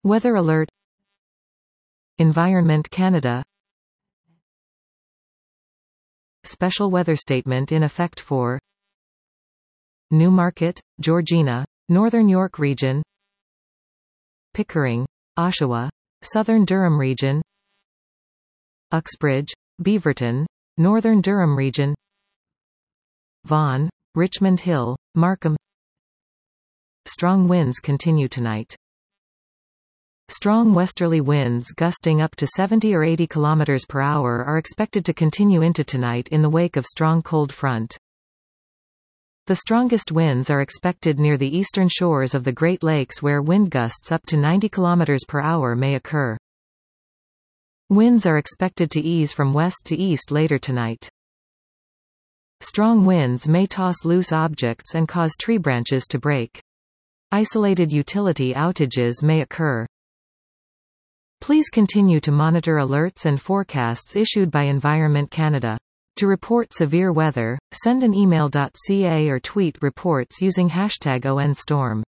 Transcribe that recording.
Weather alert. Environment Canada. Special weather statement in effect for Newmarket, Georgina, Northern York Region, Pickering, Oshawa, Southern Durham Region, Uxbridge, Beaverton, Northern Durham Region, Vaughan, Richmond Hill, Markham. Strong winds continue tonight. Strong westerly winds gusting up to 70 or 80 km per hour are expected to continue into tonight in the wake of strong cold front. The strongest winds are expected near the eastern shores of the Great Lakes, where wind gusts up to 90 km per hour may occur. Winds are expected to ease from west to east later tonight. Strong winds may toss loose objects and cause tree branches to break. Isolated utility outages may occur. Please continue to monitor alerts and forecasts issued by Environment Canada. To report severe weather, send an email.ca or tweet reports using #ONStorm.